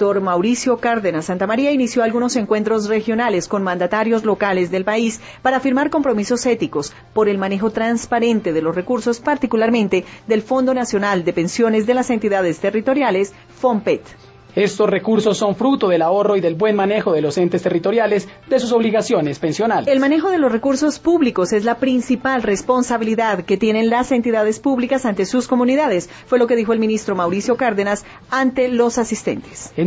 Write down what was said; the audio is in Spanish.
doctor Mauricio Cárdenas Santamaría inició algunos encuentros regionales con mandatarios locales del país para firmar compromisos éticos por el manejo transparente de los recursos, particularmente del Fondo Nacional de Pensiones de las entidades territoriales, FONPET. Estos recursos son fruto del ahorro y del buen manejo de los entes territoriales de sus obligaciones pensionales. El manejo de los recursos públicos es la principal responsabilidad que tienen las entidades públicas ante sus comunidades, fue lo que dijo el ministro Mauricio Cárdenas ante los asistentes.